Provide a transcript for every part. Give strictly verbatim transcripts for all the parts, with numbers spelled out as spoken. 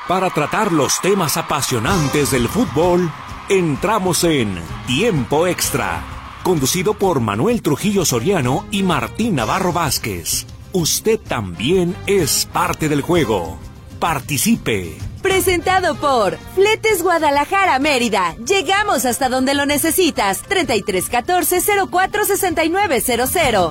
Para tratar los temas apasionantes del fútbol, entramos en Tiempo Extra, conducido por Manuel Trujillo Soriano y Martín Navarro Vázquez. Usted también es parte del juego. Participe. Presentado por Fletes Guadalajara Mérida. Llegamos hasta donde lo necesitas. treinta y tres catorce cero cuatro sesenta y nueve cero cero.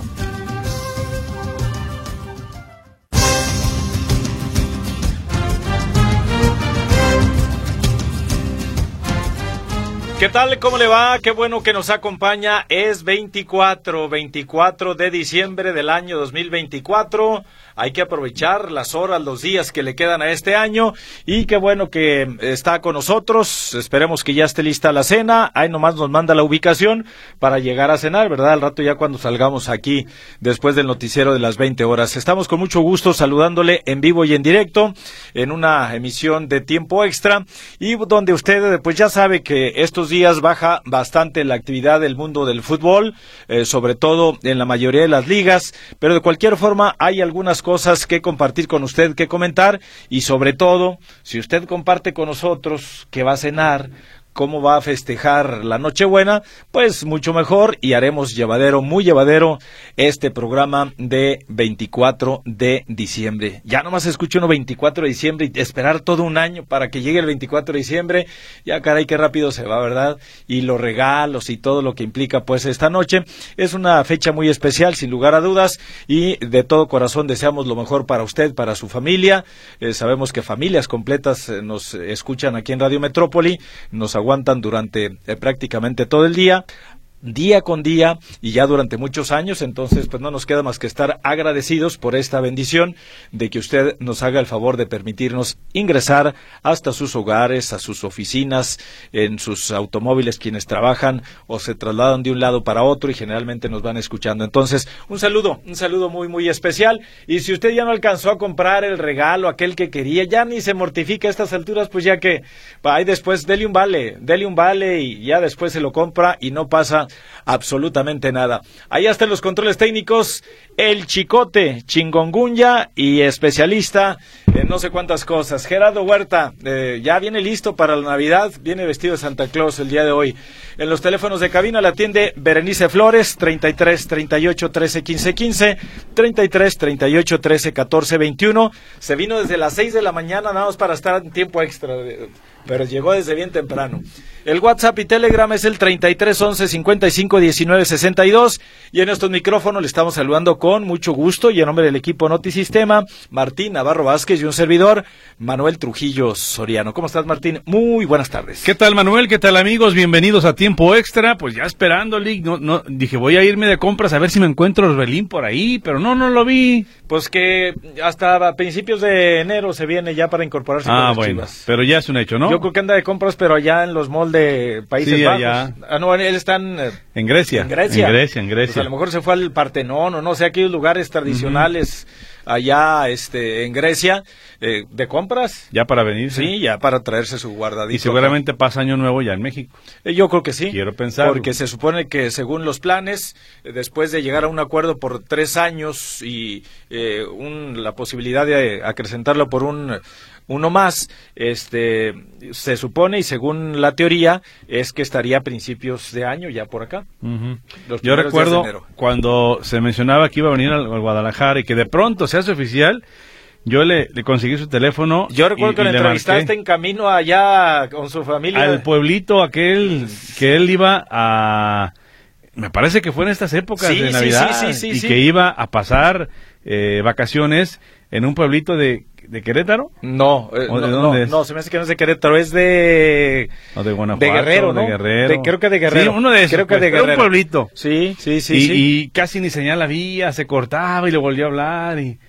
¿Qué tal? ¿Cómo le va? Qué bueno que nos acompaña. Es veinticuatro, veinticuatro de diciembre del año dos mil veinticuatro. Hay que aprovechar las horas, los días que le quedan a este año. Y qué bueno que está con nosotros. Esperemos que ya esté lista la cena. Ahí nomás nos manda la ubicación para llegar a cenar, ¿verdad? Al rato ya cuando salgamos aquí después del noticiero de las veinte horas. Estamos con mucho gusto saludándole en vivo y en directo en una emisión de Tiempo Extra. Y donde usted pues ya sabe que estos días baja bastante la actividad del mundo del fútbol, eh, sobre todo en la mayoría de las ligas. Pero de cualquier forma hay algunas cosas que compartir con usted, que comentar, y sobre todo, si usted comparte con nosotros que va a cenar, cómo va a festejar la Nochebuena, pues mucho mejor, y haremos llevadero, muy llevadero, este programa de veinticuatro de diciembre. Ya nomás escucho uno veinticuatro de diciembre y esperar todo un año para que llegue el veinticuatro de diciembre, ya caray, qué rápido se va, ¿verdad? Y los regalos y todo lo que implica pues esta noche. Es una fecha muy especial, sin lugar a dudas, y de todo corazón deseamos lo mejor para usted, para su familia. Eh, sabemos que familias completas eh, nos escuchan aquí en Radio Metrópoli, nos aguantan durante eh, prácticamente todo el día, día con día, y ya durante muchos años. Entonces pues no nos queda más que estar agradecidos por esta bendición de que usted nos haga el favor de permitirnos ingresar hasta sus hogares, a sus oficinas, en sus automóviles, quienes trabajan o se trasladan de un lado para otro y generalmente nos van escuchando. Entonces un saludo, un saludo muy muy especial. Y si usted ya no alcanzó a comprar el regalo, aquel que quería, ya ni se mortifica a estas alturas, pues ya que ahí después dele un vale, dele un vale y ya después se lo compra y no pasa absolutamente nada. Allá están los controles técnicos, el Chicote, Chingongunya y especialista en no sé cuántas cosas, Gerardo Huerta. Eh, ya viene listo para la Navidad, viene vestido de Santa Claus el día de hoy. En los teléfonos de cabina la atiende Berenice Flores, treinta y tres, treinta y ocho, trece, quince, quince, treinta y tres, treinta y ocho, trece, catorce, veintiuno. Se vino desde las seis de la mañana nada más para estar en tiempo extra, pero llegó desde bien temprano. El WhatsApp y Telegram es el treinta y tres, once, cincuenta y cinco, diecinueve, sesenta y dos. Y en estos micrófonos le estamos saludando con mucho gusto y en nombre del equipo Notisistema, Martín Navarro Vázquez y un servidor, Manuel Trujillo Soriano. ¿Cómo estás, Martín? Muy buenas tardes. ¿Qué tal, Manuel? ¿Qué tal, amigos? Bienvenidos a Tiempo Extra. Pues ya esperando, Lick. No, no, dije, voy a irme de compras a ver si me encuentro Orbelín por ahí, pero no, no lo vi. Pues que hasta principios de enero se viene ya para incorporarse ah, con las bueno, Chivas. Pero ya es un hecho, ¿no? Yo creo que anda de compras, pero allá en los malls de Países sí, Bajos. Allá. Ah, no, él está en... En Grecia. En Grecia. En Grecia, en Grecia. Pues a lo mejor se fue al Partenón o no sé, aquellos lugares tradicionales uh-huh. allá este, en Grecia, eh, de compras. Ya para venir. Sí, ya para traerse su guardadito. Y seguramente acá pasa Año Nuevo ya en México. Eh, yo creo que sí. Quiero pensar. Porque se supone que según los planes, eh, después de llegar a un acuerdo por tres años y eh, un, la posibilidad de acrecentarlo por un... uno más, este, se supone y según la teoría es que estaría a principios de año ya por acá. Uh-huh. Yo recuerdo cuando se mencionaba que iba a venir al Guadalajara y que de pronto se hace oficial, yo le, le conseguí su teléfono. Yo recuerdo y, que lo entrevistaste en camino allá con su familia. Al pueblito aquel que él iba a... Me parece que fue en estas épocas sí, de Navidad sí, sí, sí, sí, y sí. que iba a pasar eh, vacaciones en un pueblito de... ¿De Querétaro? No, eh, ¿O de no, dónde no, es? no, se me hace que no es de Querétaro, es de... O de Guanajuato, de Guerrero, ¿no? De Guerrero. De, creo que de Guerrero. Sí, uno de esos. Creo que pues, de Guerrero. Un pueblito. Sí, sí, sí. Y, sí. y casi ni señal había, se cortaba y le volvió a hablar y...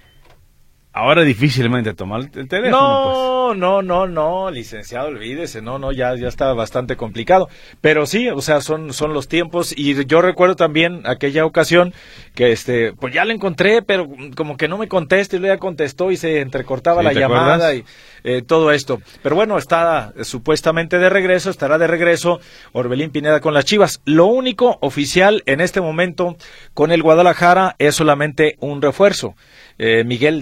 Ahora difícilmente tomar el teléfono. No, pues. no, no, no, licenciado, olvídese, no, no, ya, ya está bastante complicado. Pero sí, o sea, son, son los tiempos y yo recuerdo también aquella ocasión que, este, pues ya lo encontré, pero como que no me contesta y luego ya contestó y se entrecortaba ¿Sí, la te llamada acuerdas? y eh, todo esto. Pero bueno, está eh, supuestamente de regreso, estará de regreso Orbelín Pineda con las Chivas. Lo único oficial en este momento con el Guadalajara es solamente un refuerzo. Eh, Miguel Tapias.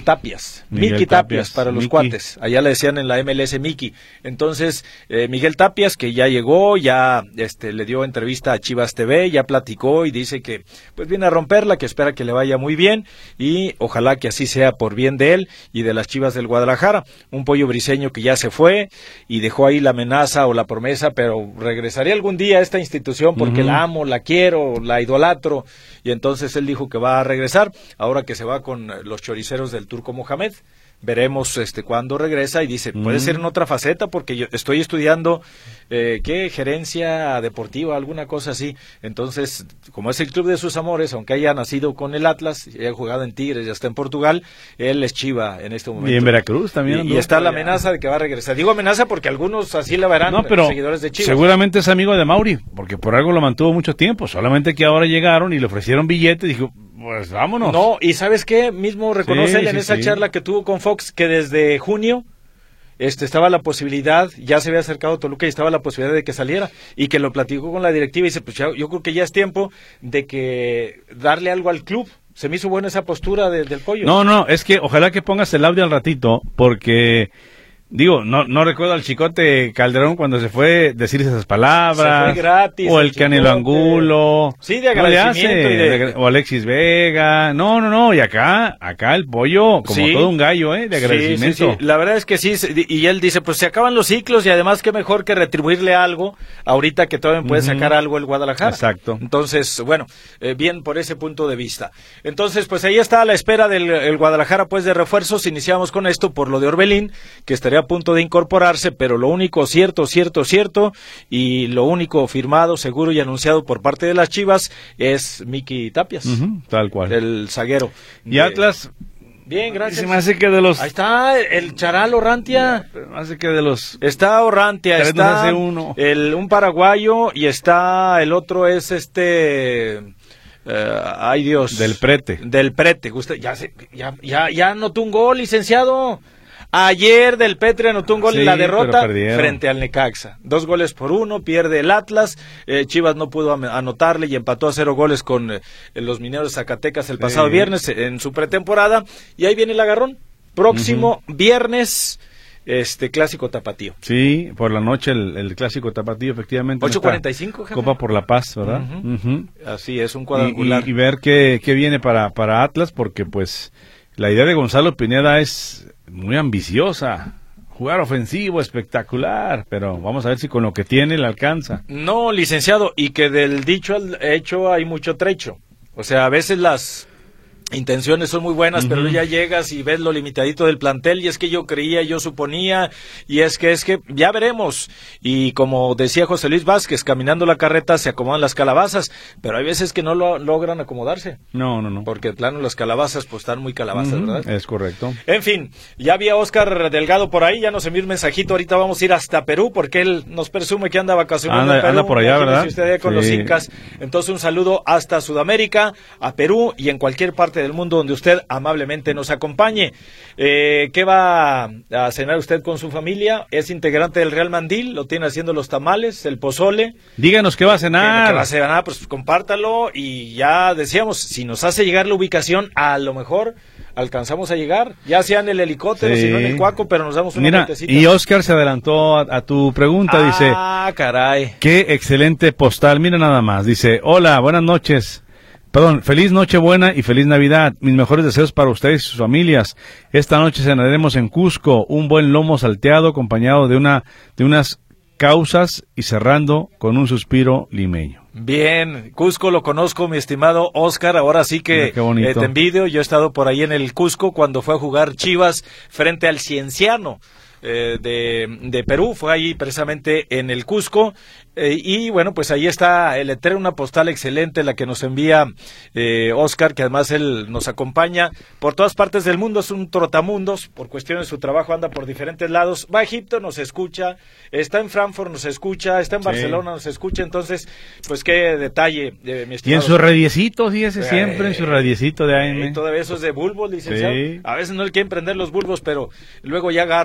Tapias, Miguel Miki Tapias, Tapias para los Miki. Cuates, allá le decían en la M L S Miki. Entonces, eh, Miguel Tapias, que ya llegó, ya este le dio entrevista a Chivas T V, ya platicó y dice que pues viene a romperla, que espera que le vaya muy bien y ojalá que así sea por bien de él y de las Chivas del Guadalajara. Un Pollo Briseño que ya se fue y dejó ahí la amenaza o la promesa, pero regresaría algún día a esta institución porque uh-huh. la amo, la quiero, la idolatro, y entonces él dijo que va a regresar, ahora que se va con los choriceros del Turco Mohamed. Veremos este cuándo regresa y dice, puede mm. ser en otra faceta porque yo estoy estudiando eh, ¿qué? Gerencia deportiva, alguna cosa así. Entonces, como es el club de sus amores, aunque haya nacido con el Atlas, y haya jugado en Tigres, ya está en Portugal, él es Chiva en este momento. Y en Veracruz también. Y, y está la amenaza de que va a regresar. Digo amenaza porque algunos así la verán, no, pero seguidores de Chivas. Seguramente es amigo de Mauri, porque por algo lo mantuvo mucho tiempo, solamente que ahora llegaron y le ofrecieron billetes y dijo, pues vámonos. No, y ¿sabes qué? Mismo reconoce sí, él en sí, esa sí. charla que tuvo con Fox que desde junio este estaba la posibilidad, ya se había acercado Toluca y estaba la posibilidad de que saliera y que lo platicó con la directiva y dice, pues ya, yo creo que ya es tiempo de que darle algo al club. Se me hizo buena esa postura de, del Pollo. No, no, es que ojalá que pongas el audio al ratito porque... Digo, no no recuerdo al Chicote Calderón cuando se fue decir esas palabras. Se fue gratis. O el, el Canelo Angulo. Sí, de agradecimiento. No y de... O Alexis Vega. No, no, no. Y acá, acá el Pollo, como sí. todo un gallo, ¿eh? De agradecimiento. Sí, sí, sí. La verdad es que sí. Y él dice, pues se acaban los ciclos y además qué mejor que retribuirle algo ahorita que todavía puede uh-huh. sacar algo el Guadalajara. Exacto. Entonces, bueno, eh, bien por ese punto de vista. Entonces, pues ahí está a la espera del el Guadalajara, pues de refuerzos. Iniciamos con esto por lo de Orbelín, que estaría a punto de incorporarse, pero lo único cierto, cierto, cierto, y lo único firmado, seguro y anunciado por parte de las Chivas es Miki Tapias. Uh-huh, tal cual. El zaguero. Y de... Atlas... Bien, gracias. Se me hace que de los... Ahí está, el Charal Orrantia. Se me hace que de los... Está Orrantia, está uno. El, un paraguayo y está, el otro es este... Uh, ay Dios. Del Prete. Del Prete. Usted, ya, se, ya, ya, ya anotó un gol, licenciado. Ayer Del Petre anotó un gol sí, en la derrota frente al Necaxa. Dos goles por uno, pierde el Atlas. Eh, Chivas no pudo anotarle y empató a cero goles con eh, los Mineros de Zacatecas el pasado sí. viernes en su pretemporada. Y ahí viene el agarrón. Próximo uh-huh. viernes, este clásico tapatío. Sí, por la noche el, el clásico tapatío, efectivamente. ocho cuarenta y cinco, Copa por la Paz, ¿verdad? Uh-huh. Uh-huh. Así es, un cuadrangular. Y, y, y ver qué, qué viene para, para Atlas, porque pues la idea de Gonzalo Pineda es muy ambiciosa, jugar ofensivo, espectacular, pero vamos a ver si con lo que tiene le alcanza. No, licenciado, y que del dicho al hecho hay mucho trecho. O sea, a veces las intenciones son muy buenas, uh-huh. pero ya llegas y ves lo limitadito del plantel, y es que yo creía, yo suponía, y es que es que ya veremos. Y como decía José Luis Vázquez, caminando la carreta se acomodan las calabazas, pero hay veces que no lo logran acomodarse. No, no, no. Porque de plano las calabazas pues están muy calabazas, uh-huh. ¿verdad? Es correcto. En fin, ya había Oscar Delgado por ahí, ya nos envió un mensajito, ahorita vamos a ir hasta Perú, porque él nos presume que anda vacacionando anda, en Perú. Anda por allá, ¿verdad? Si usted allá con sí. los incas. Entonces un saludo hasta Sudamérica, a Perú y en cualquier parte del mundo donde usted amablemente nos acompañe. Eh, ¿Qué va a cenar usted con su familia? ¿Es integrante del Real Mandil? ¿Lo tiene haciendo los tamales, el pozole? Díganos qué va a cenar. ¿Qué, qué va a cenar? Pues compártalo y ya decíamos, si nos hace llegar la ubicación, a lo mejor alcanzamos a llegar, ya sea en el helicóptero, sí. si no en el Cuaco, pero nos damos una Mira, vueltecita. Y Oscar se adelantó a, a tu pregunta, ah, dice. Ah, caray. Qué excelente postal, mira nada más, dice, hola, buenas noches. Perdón, feliz Nochebuena y feliz Navidad. Mis mejores deseos para ustedes y sus familias. Esta noche cenaremos en Cusco un buen lomo salteado acompañado de una de unas causas y cerrando con un suspiro limeño. Bien, Cusco lo conozco, mi estimado Oscar, ahora sí que eh, te envidio. Yo he estado por ahí en el Cusco cuando fue a jugar Chivas frente al Cienciano eh, de, de Perú, fue ahí precisamente en el Cusco. Eh, y bueno, pues ahí está el letrero, una postal excelente la que nos envía eh, Oscar, que además él nos acompaña por todas partes del mundo, es un trotamundos, por cuestiones de su trabajo anda por diferentes lados, va a Egipto, nos escucha, está en Frankfurt, nos escucha, está en sí. Barcelona, nos escucha, entonces, pues qué detalle, eh, mi estimado. Y en su radiecito, fíjese, eh, siempre en su radiecito de A M. Eh, todavía eso es de bulbos, licenciado, sí. A veces no le quieren prender los bulbos, pero luego ya agarra y ya nos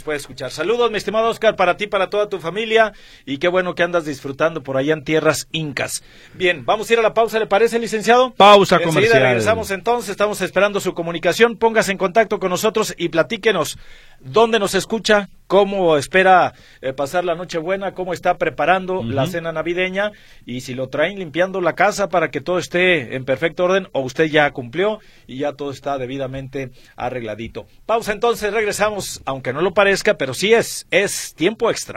puede escuchar. Saludos, mi estimado Oscar, para ti, para toda tu familia, y qué bueno que andas disfrutando por allá en tierras incas. Bien, vamos a ir a la pausa, ¿le parece, licenciado? Pausa Enseguida comercial. regresamos entonces, estamos esperando su comunicación, póngase en contacto con nosotros y platíquenos dónde nos escucha, cómo espera eh, pasar la Nochebuena, cómo está preparando uh-huh. la cena navideña, y si lo traen limpiando la casa para que todo esté en perfecto orden, o usted ya cumplió y ya todo está debidamente arregladito. Pausa entonces, regresamos, aunque no lo parezca, pero sí es, es tiempo extra.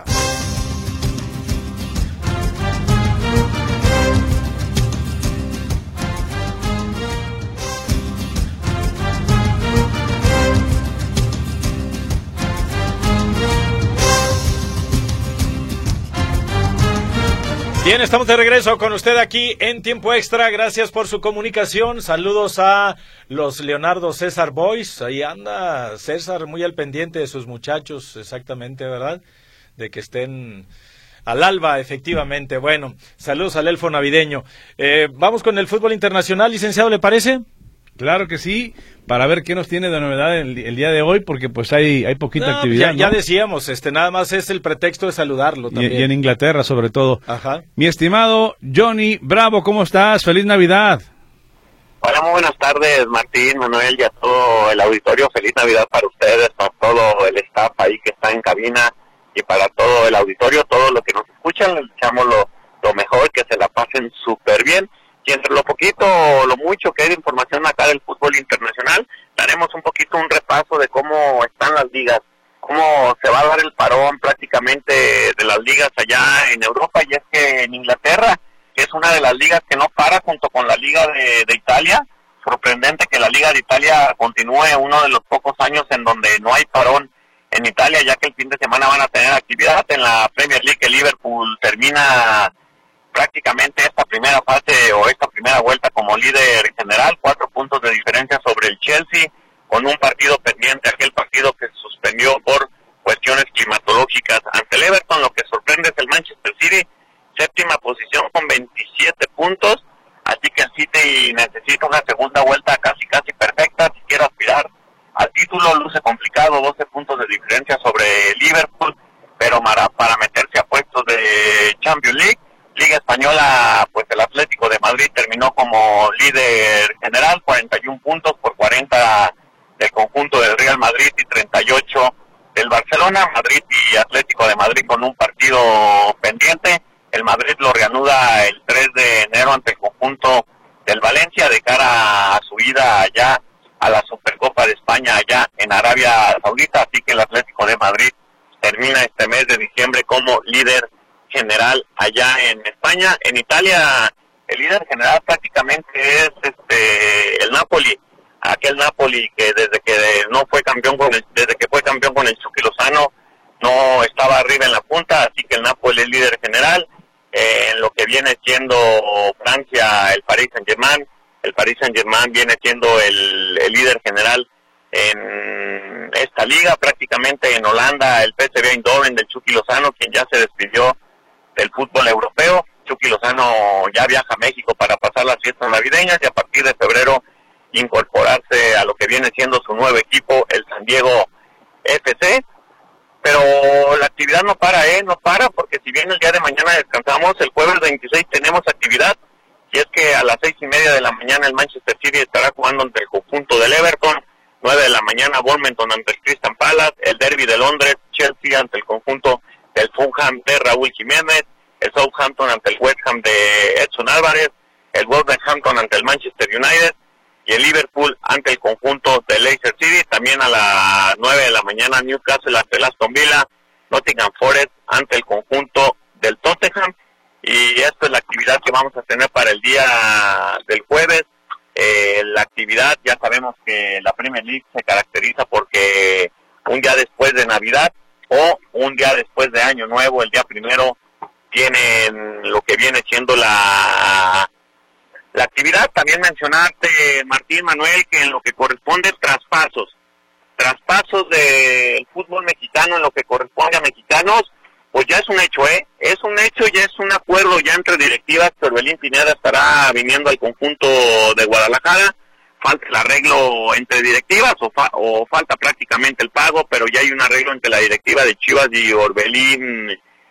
Bien, estamos de regreso con usted aquí en Tiempo Extra. Gracias por su comunicación. Saludos a los Leonardo César Boys. Ahí anda César muy al pendiente de sus muchachos, exactamente, ¿verdad? De que estén al alba, efectivamente. Bueno, saludos al elfo navideño. Eh, vamos con el fútbol internacional, licenciado, ¿le parece? Claro que sí, para ver qué nos tiene de novedad el, el día de hoy, porque pues hay hay poquita no, actividad. Ya, ¿no? ya decíamos, este nada más es el pretexto de saludarlo también. Y, y en Inglaterra sobre todo. Ajá. Mi estimado Johnny Bravo, ¿cómo estás? ¡Feliz Navidad! Hola, muy buenas tardes, Martín, Manuel y a todo el auditorio. Feliz Navidad para ustedes, para todo el staff ahí que está en cabina y para todo el auditorio, todos los que nos escuchan. Les deseamos lo, lo mejor, que se la pasen súper bien. Y entre lo poquito o lo mucho que hay de información acá del fútbol internacional, daremos un poquito un repaso de cómo están las ligas, cómo se va a dar el parón prácticamente de las ligas allá en Europa. Y es que en Inglaterra, que es una de las ligas que no para junto con la Liga de, de Italia, sorprendente que la Liga de Italia continúe uno de los pocos años en donde no hay parón en Italia, ya que el fin de semana van a tener actividad. En la Premier League, el Liverpool termina prácticamente esta primera fase o esta primera vuelta como líder general, cuatro puntos de diferencia sobre el Chelsea, con un partido pendiente, aquel partido que se suspendió por cuestiones climatológicas ante el Everton. Lo que sorprende es el Manchester City, séptima posición con veintisiete puntos, así que el City necesita una segunda vuelta casi casi perfecta si quiere aspirar al título. Luce complicado, doce puntos de diferencia sobre Liverpool, pero para, para meterse a puestos de Champions League. Liga Española, pues el Atlético de Madrid terminó como líder general, cuarenta y uno puntos por cuarenta del conjunto del Real Madrid y treinta y ocho del Barcelona. Madrid y Atlético de Madrid con un partido pendiente. El Madrid lo reanuda el tres de enero ante el conjunto del Valencia de cara a su ida allá a la Supercopa de España allá en Arabia Saudita, así que el Atlético de Madrid termina este mes de diciembre como líder general allá en España. En Italia el líder general prácticamente es este el Napoli, aquel Napoli que desde que no fue campeón con el, desde que fue campeón con el Chucky Lozano no estaba arriba en la punta, así que el Napoli es líder general. Eh, en lo que viene siendo Francia, el Paris Saint-Germain, el Paris Saint-Germain viene siendo el, el líder general en esta liga. Prácticamente en Holanda el P S V Eindhoven del Chucky Lozano, quien ya se despidió del fútbol europeo. Chucky Lozano ya viaja a México para pasar las fiestas navideñas y a partir de febrero incorporarse a lo que viene siendo su nuevo equipo, el San Diego F C. Pero la actividad no para, ¿eh? No para, porque si bien el día de mañana descansamos, el jueves veintiséis tenemos actividad, y es que a las seis y media de la mañana el Manchester City estará jugando ante el conjunto del Everton, nueve de la mañana Bournemouth ante el Crystal Palace, el Derby de Londres, Chelsea ante el conjunto el Fulham de Raúl Jiménez, el Southampton ante el West Ham de Edson Álvarez, el Wolverhampton ante el Manchester United y el Liverpool ante el conjunto de Leicester City. También a las nueve de la mañana Newcastle ante el Aston Villa, Nottingham Forest ante el conjunto del Tottenham. Y esta es la actividad que vamos a tener para el día del jueves. Eh, la actividad, ya sabemos que la Premier League se caracteriza porque un día después de Navidad o un día después de Año Nuevo, el día primero, tienen lo que viene siendo la, la actividad. También mencionarte, Martín, Manuel, que en lo que corresponde traspasos, traspasos del fútbol mexicano en lo que corresponde a mexicanos, pues ya es un hecho, ¿eh? Es un hecho, ya es un acuerdo ya entre directivas, que Orbelín Pineda estará viniendo al conjunto de Guadalajara. falta el arreglo entre directivas o, fa, o falta prácticamente el pago, pero ya hay un arreglo entre la directiva de Chivas y Orbelín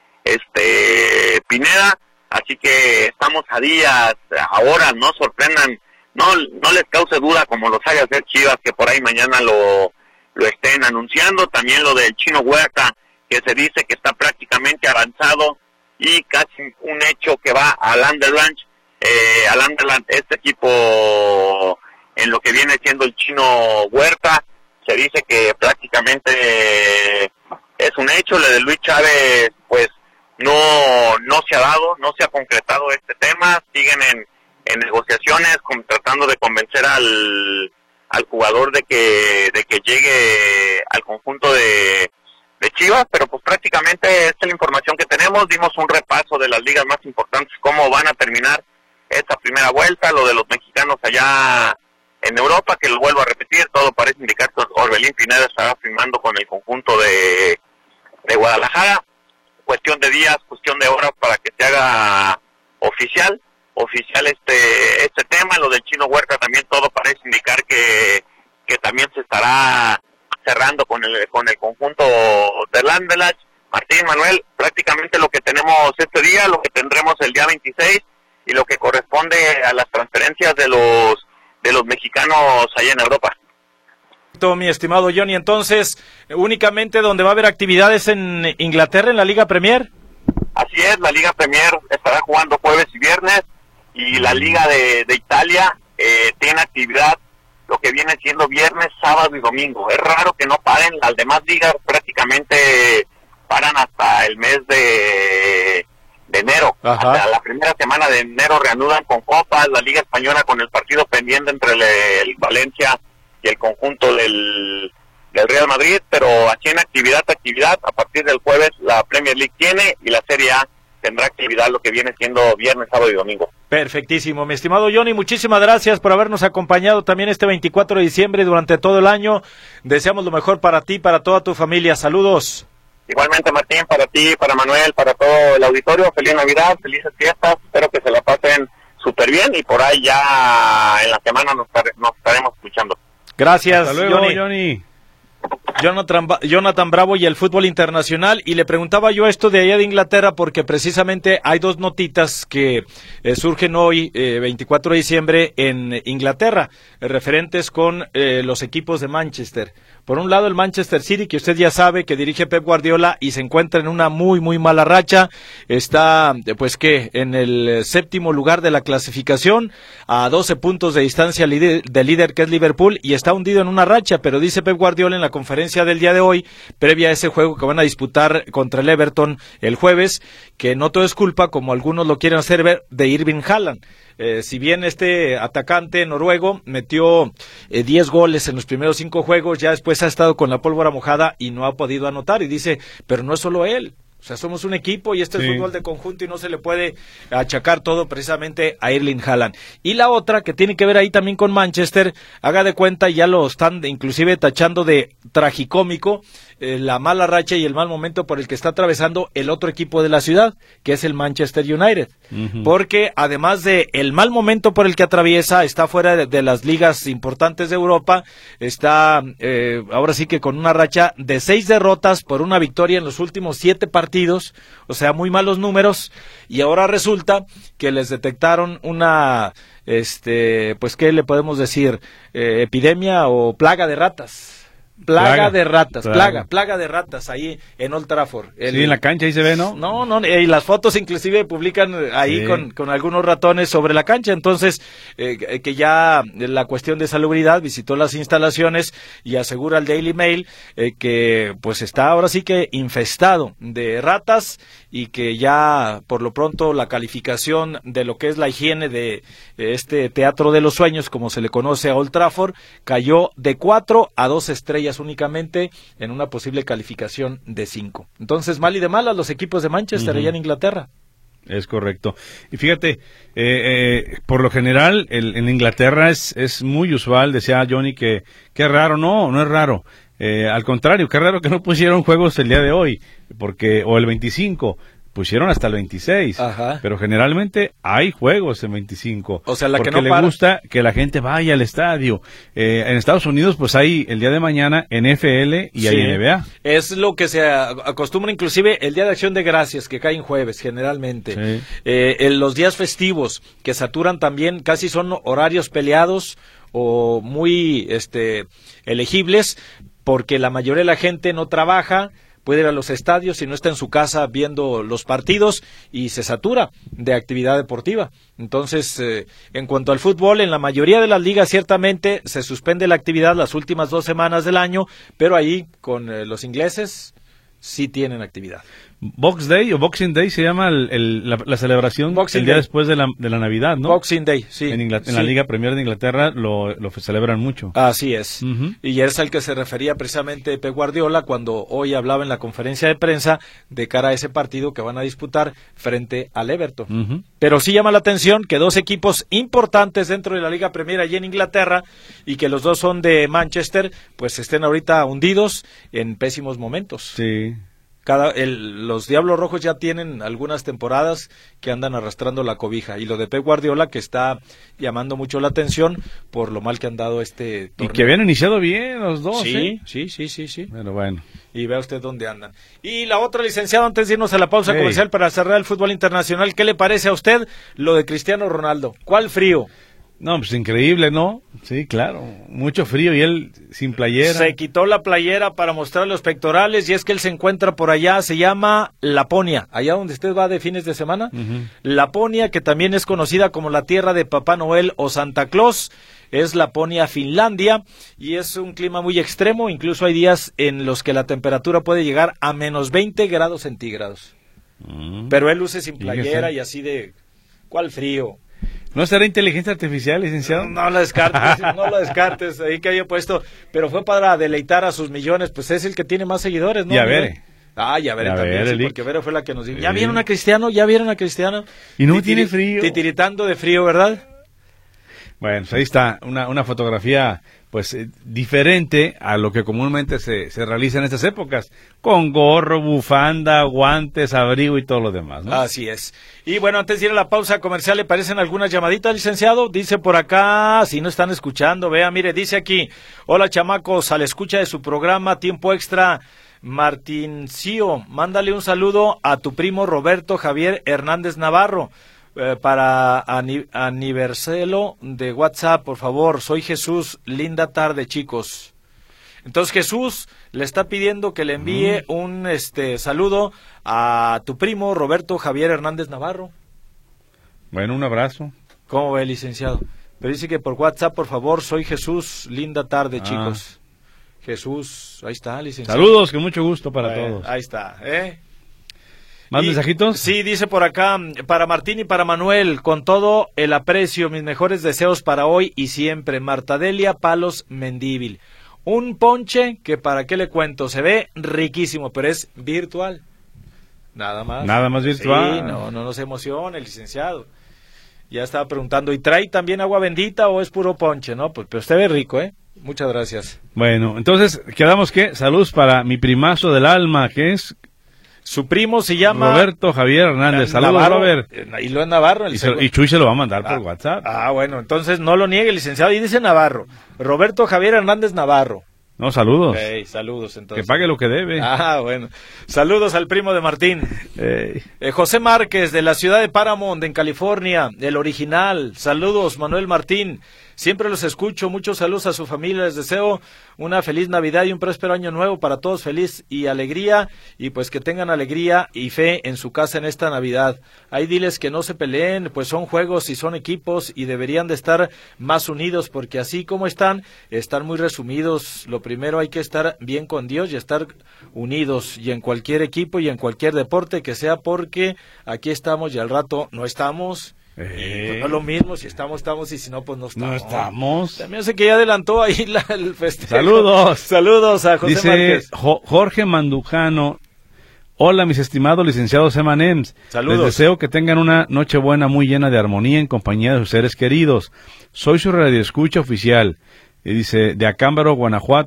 este Pineda, así que estamos a días, ahora no sorprendan, no no les cause duda como los haga hacer Chivas, que por ahí mañana lo, lo estén anunciando. También lo del Chino Huerta, que se dice que está prácticamente avanzado y casi un hecho que va al Anderlecht, eh, al Anderlecht, este equipo en lo que viene siendo el Chino Huerta, se dice que prácticamente es un hecho. Lo de Luis Chávez, pues no no se ha dado, no se ha concretado este tema, siguen en, en negociaciones, con, tratando de convencer al al jugador de que de que llegue al conjunto de, de Chivas, pero pues prácticamente esta es la información que tenemos. Dimos un repaso de las ligas más importantes, cómo van a terminar esta primera vuelta, lo de los mexicanos allá en Europa, que lo vuelvo a repetir, todo parece indicar que Orbelín Pineda estará firmando con el conjunto de, de Guadalajara. Cuestión de días, cuestión de horas para que se haga oficial, oficial este este tema. Lo del Chino Huerta también todo parece indicar que, que también se estará cerrando con el con el conjunto del Anderlecht. Martín, Manuel, prácticamente lo que tenemos este día, lo que tendremos el día veintiséis y lo que corresponde a las transferencias de los de los mexicanos allá en Europa. Mi estimado Johnny, entonces, únicamente donde va a haber actividades en Inglaterra, en la Liga Premier. Así es, la Liga Premier estará jugando jueves y viernes, y la Liga de, de Italia eh, tiene actividad lo que viene siendo viernes, sábado y domingo. Es raro que no paren, las demás ligas prácticamente paran hasta el mes de, de enero. Ajá. Hasta la primera semana de enero reanudan con copas, la Liga Española con el partido pendiente entre el, el Valencia y el conjunto del, del Real Madrid, pero así en actividad, actividad, a partir del jueves la Premier League tiene, y la Serie A tendrá actividad lo que viene siendo viernes, sábado y domingo. Perfectísimo, mi estimado Johnny, muchísimas gracias por habernos acompañado también este veinticuatro de diciembre y durante todo el año. Deseamos lo mejor para ti, para toda tu familia. Saludos. Igualmente, Martín, para ti, para Manuel, para todo el auditorio, feliz Navidad, felices fiestas, espero que se la pasen súper bien, y por ahí ya en la semana nos, nos estaremos escuchando. Gracias, Hasta luego, Johnny. Johnny. Jonathan, Jonathan Bravo y el fútbol internacional, y le preguntaba yo esto de allá de Inglaterra porque precisamente hay dos notitas que eh, surgen hoy, eh, veinticuatro de diciembre, en Inglaterra, eh, referentes con eh, los equipos de Manchester. Por un lado el Manchester City, que usted ya sabe que dirige Pep Guardiola y se encuentra en una muy muy mala racha, está pues que en el séptimo lugar de la clasificación, a doce puntos de distancia del líder que es Liverpool, y está hundido en una racha, pero dice Pep Guardiola en la conferencia del día de hoy, previa a ese juego que van a disputar contra el Everton el jueves, que no todo es culpa, como algunos lo quieren hacer ver, de Erling Haaland. Eh, si bien este atacante noruego metió eh, diez goles en los primeros cinco juegos, ya después ha estado con la pólvora mojada y no ha podido anotar, y dice, pero no es solo él. O sea, somos un equipo y este sí. es fútbol de conjunto y no se le puede achacar todo precisamente a Erling Haaland. Y la otra, que tiene que ver ahí también con Manchester, haga de cuenta, ya lo están inclusive tachando de tragicómico, eh, la mala racha y el mal momento por el que está atravesando el otro equipo de la ciudad, que es el Manchester United. Uh-huh. Porque además de el mal momento por el que atraviesa, está fuera de, de las ligas importantes de Europa, está eh, ahora sí que con una racha de seis derrotas por una victoria en los últimos siete partidos, o sea, muy malos números, y ahora resulta que les detectaron una, este, pues, ¿qué le podemos decir? Eh, epidemia o plaga de ratas. Plaga, plaga de ratas, plaga. plaga, plaga de ratas ahí en Old Trafford. El, sí, en la cancha ahí se ve, ¿no? No, no, y las fotos inclusive publican ahí sí. con, con algunos ratones sobre la cancha, entonces eh, que ya la cuestión de salubridad visitó las instalaciones y asegura al Daily Mail eh, que pues está ahora sí que infestado de ratas, y que ya por lo pronto la calificación de lo que es la higiene de este teatro de los sueños, como se le conoce a Old Trafford, cayó de cuatro a dos estrellas únicamente en una posible calificación de cinco. Entonces, mal y de malas los equipos de Manchester uh-huh. allá en Inglaterra. Es correcto. Y fíjate, eh, eh, por lo general el, en Inglaterra es, es muy usual, decía Johnny, que, que es raro. No, no es raro. Eh, al contrario, qué raro que no pusieron juegos el día de hoy, porque o el veinticinco, pusieron hasta el veintiséis. Ajá. Pero generalmente hay juegos en veinticinco. O sea, la porque que no le para. gusta que la gente vaya al estadio. Eh, en Estados Unidos, pues hay el día de mañana N F L y Sí. hay N B A. Es lo que se acostumbra inclusive el Día de Acción de Gracias, que cae en jueves generalmente. Sí. Eh, en los días festivos, que saturan también, casi son horarios peleados o muy este elegibles, porque la mayoría de la gente no trabaja, puede ir a los estadios y no está en su casa viendo los partidos y se satura de actividad deportiva. Entonces, eh, en cuanto al fútbol, en la mayoría de las ligas ciertamente se suspende la actividad las últimas dos semanas del año, pero ahí con eh, los ingleses sí tienen actividad. Box Day o Boxing Day se llama el, el- la, la celebración Boxing el día Day. después de la, de la Navidad, ¿no? Boxing Day, sí. En, Ingla- en Sí. la Liga Premier de Inglaterra lo, lo celebran mucho. Así es. Ujú. Y es al que se refería precisamente Pep Guardiola cuando hoy hablaba en la conferencia de prensa de cara a ese partido que van a disputar frente al Everton. Ujú. Pero sí llama la atención que dos equipos importantes dentro de la Liga Premier allí en Inglaterra y que los dos son de Manchester, pues estén ahorita hundidos en pésimos momentos. Sí. Cada, el, los Diablos Rojos ya tienen algunas temporadas que andan arrastrando la cobija y lo de Pep Guardiola que está llamando mucho la atención por lo mal que han dado este Y torneo. que habían iniciado bien los dos, Sí, ¿eh? sí, sí, sí, sí. Pero bueno. Y vea usted dónde andan. Y la otra, licenciado, antes de irnos a la pausa Hey. comercial para cerrar el fútbol internacional, ¿qué le parece a usted lo de Cristiano Ronaldo? ¿Cuál frío? No, pues increíble, ¿no? Sí, claro. Mucho frío y él sin playera. Se quitó la playera para mostrar los pectorales y es que él se encuentra por allá, se llama Laponia, allá donde usted va de fines de semana. Ujú. Laponia, que también es conocida como la tierra de Papá Noel o Santa Claus, es Laponia, Finlandia, y es un clima muy extremo, incluso hay días en los que la temperatura puede llegar a menos veinte grados centígrados. Mm. Pero él luce sin Fíjese. playera y así de, ¿cuál frío? ¿No será inteligencia artificial, licenciado? No, no lo descartes, no lo descartes, ahí que haya puesto, pero fue para deleitar a sus millones, pues es el que tiene más seguidores, ¿no? Y a Miguel? Vere. Ah, ya veré Y a también, Vere, sí, Lick. porque Vero fue la que nos dijo. ¿Ya Sí. vieron a Cristiano? ¿Ya vieron a Cristiano? Y no Titiri- tiene frío. Titiritando de frío, ¿verdad? Bueno, pues ahí está, una, una fotografía pues eh, diferente a lo que comúnmente se, se realiza en estas épocas, con gorro, bufanda, guantes, abrigo y todo lo demás, ¿no? Así es. Y bueno, antes de ir a la pausa comercial, ¿le parecen algunas llamaditas, licenciado? Dice por acá, si no están escuchando, vea, mire, dice aquí, hola chamacos, a la escucha de su programa Tiempo Extra, Martincio, mándale un saludo a tu primo Roberto Javier Hernández Navarro. Eh, para ani- aniversario de WhatsApp, por favor, soy Jesús, linda tarde, chicos. Entonces Jesús le está pidiendo que le envíe Mm. un este saludo a tu primo Roberto Javier Hernández Navarro. Bueno, un abrazo. ¿Cómo ve, licenciado? Pero dice que por WhatsApp, por favor, soy Jesús, linda tarde, Ah. chicos. Jesús, ahí está, licenciado. Saludos, que mucho gusto para Bueno, todos. Ahí está, ¿eh? ¿Más Y- mensajitos? Sí, dice por acá, para Martín y para Manuel, con todo el aprecio, mis mejores deseos para hoy y siempre. Martadelia Palos Mendíbil. Un ponche que, para qué le cuento, se ve riquísimo, pero es virtual. Nada más. Nada más virtual. Sí, no, no nos emociona el licenciado. Ya estaba preguntando, ¿y trae también agua bendita o es puro ponche? No, pues pero usted ve rico, ¿eh? Muchas gracias. Bueno, entonces, quedamos que saludos para mi primazo del alma, que es Su primo se llama... Roberto Javier Hernández. Saludos, Navarro, Robert. eh, Y lo es Navarro. El Y, se- segundo. y Chuy se lo va a mandar Ah, por WhatsApp. Ah, bueno, entonces no lo niegue, licenciado. Y dice Navarro. Roberto Javier Hernández Navarro. No, saludos. Ey, saludos, entonces. Que pague lo que debe. Ah, bueno. Saludos al primo de Martín. Ey. Eh, José Márquez, de la ciudad de Paramount, en California, el original. Saludos, Manuel Martín. Siempre los escucho. Muchos saludos a su familia. Les deseo una feliz Navidad y un próspero año nuevo para todos. Feliz y alegría. Y pues que tengan alegría y fe en su casa en esta Navidad. Ahí diles que no se peleen, pues son juegos y son equipos y deberían de estar más unidos porque así como están, están muy resumidos. Lo primero hay que estar bien con Dios y estar unidos y en cualquier equipo y en cualquier deporte que sea porque aquí estamos y al rato no estamos. Y pues no es lo mismo, si estamos, estamos, y si no, pues no estamos. No estamos. También sé que ya adelantó ahí la, el festejo. Saludos. Saludos a José Dice Márquez. Jo- Jorge Mandujano. Hola, mis estimados licenciados Emanems. Saludos. Les deseo que tengan una noche buena muy llena de armonía en compañía de sus seres queridos. Soy su radioescucha oficial. Y dice, de Acámbaro, Guanajuato,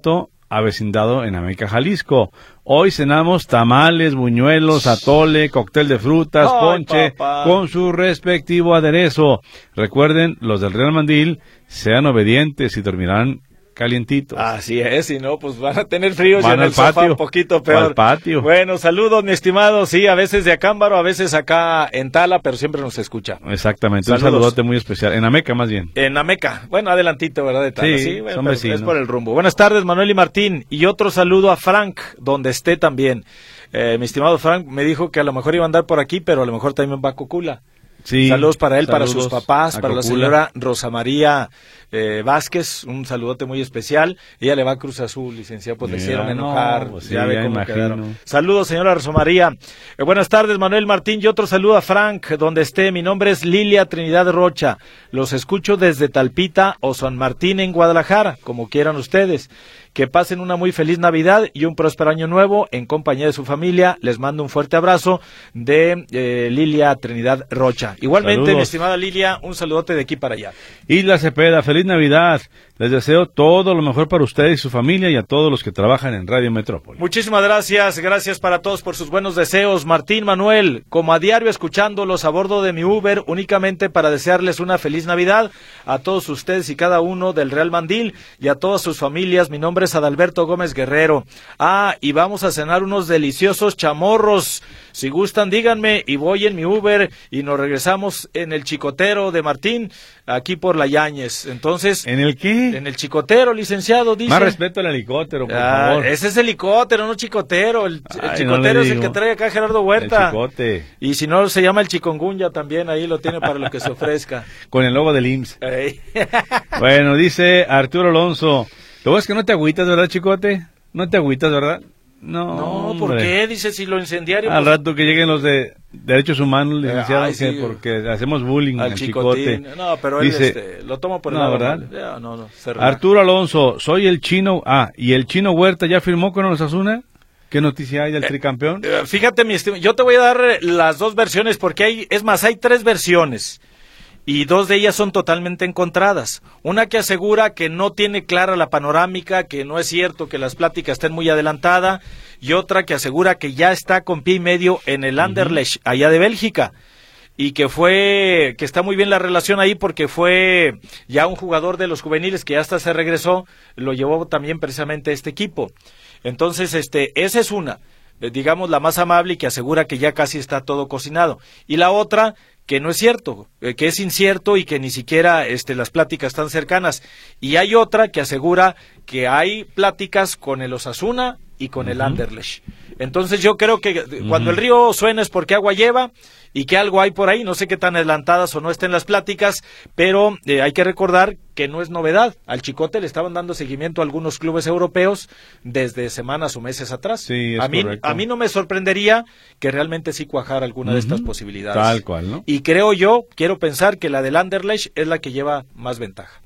avecindado en Ameca, Jalisco. Hoy cenamos tamales, buñuelos, atole, cóctel de frutas, Ay, ponche, papá. con su respectivo aderezo. Recuerden, los del Real Mandil, sean obedientes y dormirán calientitos. Así es, y no, pues van a tener fríos y Van en al el sofá patio, un poquito o peor. al patio. Bueno, saludos, mi estimado. Sí, a veces de Acámbaro, a veces acá en Tala, pero siempre nos escucha. Exactamente, Saludos. un saludote muy especial. En Ameca, más bien. En Ameca, bueno, adelantito, ¿verdad? De Tala, Sí, sí, bueno, son pero vecinos. es por el rumbo. Buenas tardes, Manuel y Martín, y otro saludo a Frank, donde esté también. Eh, mi estimado Frank me dijo que a lo mejor iba a andar por aquí, pero a lo mejor también va a Cocula. Sí, Saludos para él, para sus saludos papás, a para la Cocula. señora Rosa María eh, Vázquez, un saludote muy especial. Ella le va a Cruz Azul, licenciado, pues le Mira, hicieron no, enojar. pues sí, ya ve ya cómo imagino. quedaron. Saludos, señora Rosa María. Eh, buenas tardes, Manuel Martín, y otro saludo a Frank, donde esté. Mi nombre es Lilia Trinidad Rocha. Los escucho desde Talpita o San Martín en Guadalajara, como quieran ustedes. Que pasen una muy feliz Navidad y un próspero año nuevo en compañía de su familia. Les mando un fuerte abrazo de eh, Lilia Trinidad Rocha. Igualmente, Saludos. mi estimada Lilia, un saludote de aquí para allá. Isla Cepeda, feliz Navidad. Les deseo todo lo mejor para ustedes y su familia y a todos los que trabajan en Radio Metrópoli. Muchísimas gracias, gracias para todos por sus buenos deseos. Martín, Manuel, como a diario escuchándolos a bordo de mi Uber, únicamente para desearles una feliz Navidad a todos ustedes y cada uno del Real Mandil y a todas sus familias. Mi nombre es Adalberto Gómez Guerrero. Ah, y vamos a cenar unos deliciosos chamorros. Si gustan, díganme y voy en mi Uber y nos regresamos en el Chicotero de Martín, aquí por la Yáñez. Entonces, ¿En el qué? en el Chicotero, licenciado, dice. Más respeto al helicóptero, por Ah, favor. ese es helicóptero, no chicotero. El, el Ay, chicotero no le es el digo. que trae acá Gerardo El Huerta. chicote, Y si no, se llama el chicongunya también, ahí lo tiene para lo que se ofrezca. con el logo del I M S S. Ey. Bueno, dice Arturo Alonso. Lo es que no te agüitas, ¿verdad, chicote? No te agüitas, ¿verdad? No, No, ¿por hombre. qué? Dice, si lo incendiario... Al pues, rato que lleguen los de Derechos Humanos, licenciado, ay, que sí. porque hacemos bullying al al chicote. chicotín. No, pero él Dice, este, lo toma por el no, lado ¿verdad? malo. Ya, no, no, se relaja. Arturo Alonso, soy el chino. Ah, ¿y el chino Huerta ya firmó con Osasuna? ¿Qué noticia hay del tricampeón? Eh, Fíjate, mi estimado, yo te voy a dar eh, las dos versiones porque hay, es más, hay tres versiones y dos de ellas son totalmente encontradas. Una que asegura que no tiene clara la panorámica, que no es cierto que las pláticas estén muy adelantadas, y otra que asegura que ya está con pie y medio en el Anderlecht, allá de Bélgica, y que fue, que está muy bien la relación ahí porque fue ya un jugador de los juveniles que ya hasta se regresó, lo llevó también precisamente este equipo. Entonces, este, esa es una, eh, digamos, la más amable y que asegura que ya casi está todo cocinado. Y la otra, que no es cierto, eh, que es incierto y que ni siquiera este, las pláticas están cercanas. Y hay otra que asegura que hay pláticas con el Osasuna y con el Anderlecht. Entonces yo creo que cuando el río suena es porque agua lleva y que algo hay por ahí, no sé qué tan adelantadas o no estén las pláticas, pero eh, hay que recordar que no es novedad. Al Chicote le estaban dando seguimiento a algunos clubes europeos desde semanas o meses atrás. Sí, es a mí, correcto. a mí no me sorprendería que realmente sí cuajara alguna de estas Ujú. posibilidades. Tal cual, ¿no? Y creo yo, quiero pensar que la del Anderlecht es la que lleva más ventaja.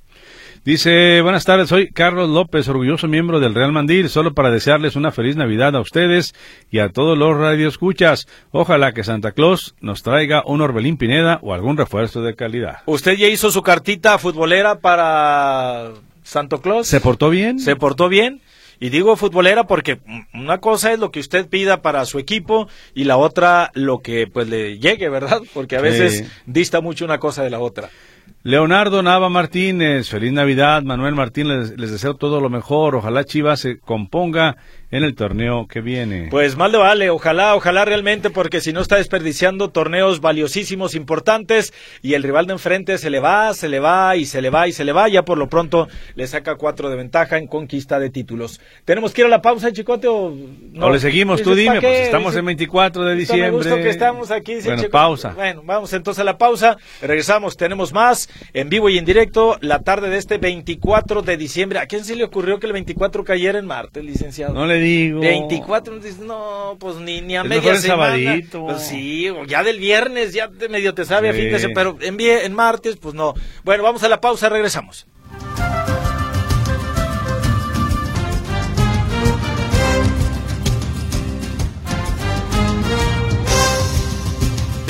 Dice, buenas tardes, soy Carlos López, orgulloso miembro del Real Mandil, solo para desearles una feliz Navidad a ustedes y a todos los radioescuchas. Ojalá que Santa Claus nos traiga un Orbelín Pineda o algún refuerzo de calidad. ¿Usted ya hizo su cartita futbolera para Santo Claus? ¿Se portó bien? ¿Se portó bien? Y digo futbolera porque una cosa es lo que usted pida para su equipo y la otra lo que pues le llegue, ¿verdad? Porque a veces Sí. dista mucho una cosa de la otra. Leonardo Nava Martínez, feliz Navidad. Manuel Martínez, les, les deseo todo lo mejor. Ojalá Chivas se componga en el torneo que viene. Pues mal le vale, ojalá, ojalá realmente, porque si no está desperdiciando torneos valiosísimos, importantes, y el rival de enfrente se le va, se le va, y se le va, y se le va, ya por lo pronto le saca cuatro de ventaja en conquista de títulos. ¿Tenemos que ir a la pausa, Chicote, o no? ¿O le seguimos? Tú Dices, dime, ¿pa' qué? pues estamos Dices, en veinticuatro de "Está, me diciembre. gusta que estamos aquí", dice Bueno, Chicote. pausa. Bueno, vamos entonces a la pausa, regresamos, tenemos más, en vivo y en directo, la tarde de este veinticuatro de diciembre. ¿A quién se le ocurrió que el veinticuatro cayera en martes, licenciado? No le digo. veinticuatro, dices, no, pues ni, ni a Es media mejor el semana. sabadito. Pues sí, o ya del viernes, ya de medio te sabe a Sí. fin de semana, pero en, vie- en martes, pues no. Bueno, vamos a la pausa, regresamos.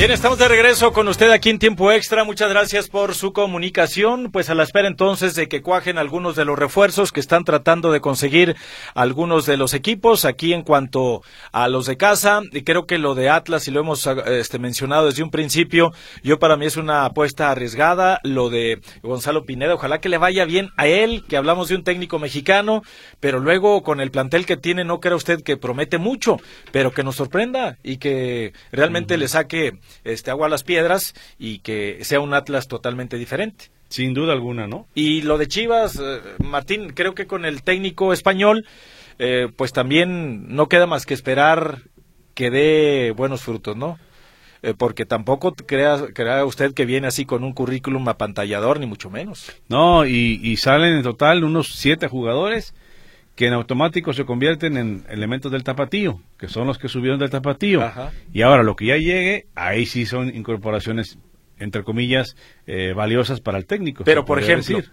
Bien, estamos de regreso con usted aquí en Tiempo Extra. Muchas gracias por su comunicación. Pues a la espera entonces de que cuajen algunos de los refuerzos que están tratando de conseguir algunos de los equipos. Aquí en cuanto a los de casa, y creo que lo de Atlas, y lo hemos este, mencionado desde un principio, yo para mí es una apuesta arriesgada. Lo de Gonzalo Pineda, ojalá que le vaya bien a él, que hablamos de un técnico mexicano, pero luego con el plantel que tiene, no crea usted que promete mucho, pero que nos sorprenda y que realmente uh-huh. le saque este agua a las piedras y que sea un Atlas totalmente diferente. Sin duda alguna, ¿no? Y lo de Chivas, eh, Martín, creo que con el técnico español, eh, pues también no queda más que esperar que dé buenos frutos, ¿no? Eh, porque tampoco crea, crea usted que viene así con un currículum apantallador, ni mucho menos. No, y, y salen en total unos siete jugadores que en automático se convierten en elementos del tapatío, que son los que subieron del tapatío. Ajá. Y ahora lo que ya llegue, ahí sí son incorporaciones, entre comillas, eh, valiosas para el técnico. Pero, por ejemplo, decir.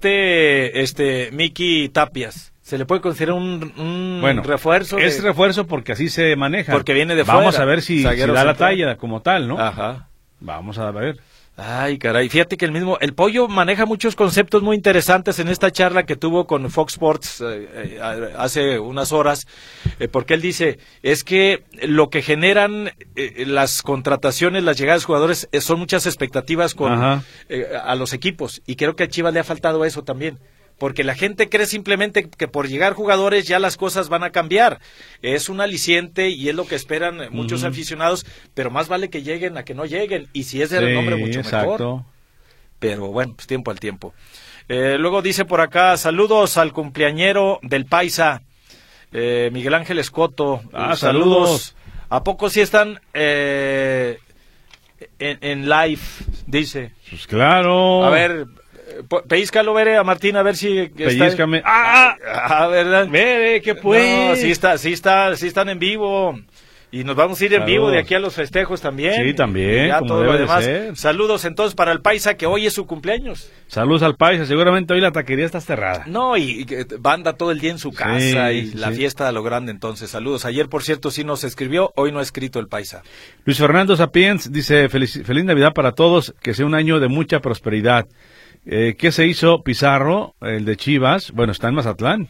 este este Miki Tapias, ¿se le puede considerar un, un bueno, refuerzo? Es de... refuerzo porque así se maneja. Porque viene de Vamos fuera. a ver si, si da central. la talla como tal, ¿no? Ajá. Vamos a ver. Ay, caray, fíjate que el mismo, el Pollo maneja muchos conceptos muy interesantes en esta charla que tuvo con Fox Sports eh, eh, hace unas horas, eh, porque él dice, es que lo que generan eh, las contrataciones, las llegadas de jugadores, eh, son muchas expectativas con eh, a los equipos, y creo que a Chivas le ha faltado eso también. Porque la gente cree simplemente que por llegar jugadores ya las cosas van a cambiar. Es un aliciente y es lo que esperan muchos uh-huh. aficionados, pero más vale que lleguen a que no lleguen. Y si es de renombre, sí, mucho exacto. mejor. Pero bueno, pues tiempo al tiempo. Eh, luego dice por acá, saludos al cumpleañero del Paisa, eh, Miguel Ángel Escoto. Ah, saludos. saludos. ¿A poco sí están eh, en, en live? Dice. Pues claro. A ver... Peíscalo, Vere, a Martín, a ver si... Pellízcame. Está... ¡Ah! ah ¿verdad? Vere, ¿qué pues? No, sí, está, sí, está, sí están en vivo. Y nos vamos a ir en Saludos. vivo de aquí a los festejos también. Sí, también, y ya como todo debe lo demás. de ser. Saludos entonces para el Paisa, que hoy es su cumpleaños. Saludos al Paisa, seguramente hoy la taquería está cerrada. No, y, y banda todo el día en su casa sí, y sí. la fiesta a lo grande entonces. Saludos. Ayer, por cierto, sí nos escribió, hoy no ha escrito el Paisa. Luis Fernando Sapiens dice, feliz, feliz Navidad para todos, que sea un año de mucha prosperidad. Eh, ¿Qué se hizo Pizarro, el de Chivas? Bueno, está en Mazatlán.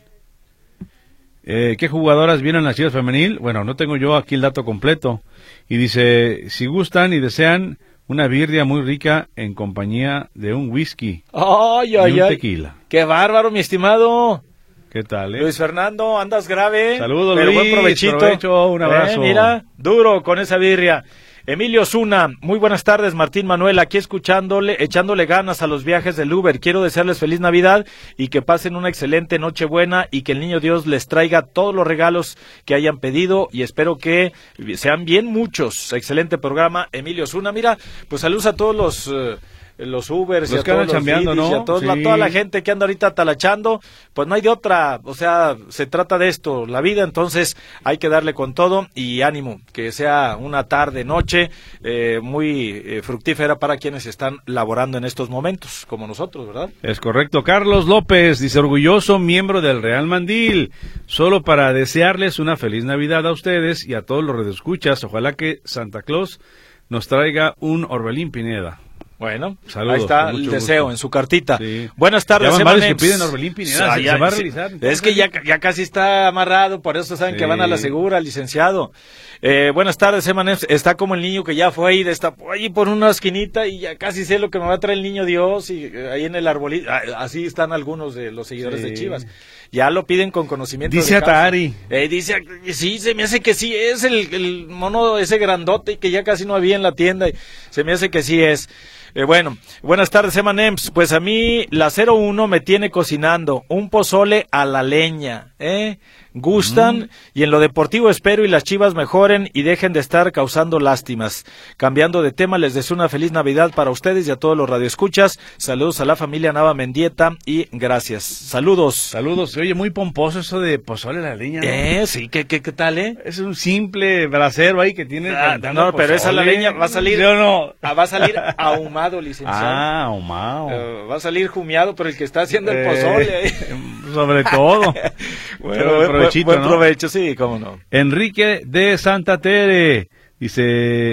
Eh, ¿Qué jugadoras vienen a Chivas femenil? Bueno, no tengo yo aquí el dato completo. Y dice, si gustan y desean una birria muy rica en compañía de un whisky ay, ay, y un ay. tequila. ¡Qué bárbaro, mi estimado! ¿Qué tal, eh? Luis Fernando, andas grave. Saludos, pero Luis. Buen provechito. Provecho, un abrazo. Eh, mira, duro con esa birria. Emilio Zuna, muy buenas tardes, Martín Manuel, aquí escuchándole, echándole ganas a los viajes del Uber. Quiero desearles feliz Navidad y que pasen una excelente Nochebuena y que el Niño Dios les traiga todos los regalos que hayan pedido y espero que sean bien muchos. Excelente programa, Emilio Zuna. Mira, pues saludos a todos los... Uh, los Ubers los y a que todos andan los chambeando, Didis, ¿no? y a todos, Sí. la, toda la gente que anda ahorita talachando, pues no hay de otra, o sea, se trata de esto, la vida, entonces hay que darle con todo y ánimo, que sea una tarde, noche eh, muy eh, fructífera para quienes están laborando en estos momentos, como nosotros, ¿verdad? Es correcto. Carlos López dice, orgulloso miembro del Real Mandil, solo para desearles una feliz Navidad a ustedes y a todos los radioescuchas, ojalá que Santa Claus nos traiga un Orbelín Pineda. Bueno, saludos, ahí está el deseo gusto. en su cartita. Sí. Buenas tardes, ya van varios que Emanems. piden Orbelín Pineda, Ah, se, ya, se va a sí. realizar. Es que ya, ya casi está amarrado, por eso saben Sí. que van a la segura, licenciado. Eh, buenas tardes, Emanems. Está como el niño que ya fue y destapó ahí por una esquinita y ya casi sé lo que me va a traer el niño Dios y eh, ahí en el arbolito. Ah, así están algunos de los seguidores Sí. de Chivas. Ya lo piden con conocimiento. Dice de causa. Atari. Eh, dice, sí, se me hace que sí es el, el mono ese grandote que ya casi no había en la tienda. Y se me hace que sí es. Eh, bueno, buenas tardes, Emanems. Pues a mí la cero uno me tiene cocinando un pozole a la leña, ¿eh? Gustan mm. y en lo deportivo espero y las Chivas mejoren y dejen de estar causando lástimas. Cambiando de tema, les deseo una feliz Navidad para ustedes y a todos los radioescuchas. Saludos a la familia Nava Mendieta y gracias. Saludos. Saludos. Oye, muy pomposo eso de pozole a la leña, ¿no? Eh, sí, ¿qué, qué, qué tal, eh? Es un simple brasero ahí que tiene. Ah, no, pero esa la leña va a salir. ¿Sí o no? Ah, va a salir ahumado, licenciado. Ah, ahumado. Uh, va a salir humeado por el que está haciendo el Eh, pozole. Eh. Sobre todo. Bueno, buen provechito, buen ¿no? provecho, sí, cómo no. Enrique de Santa Tere dice,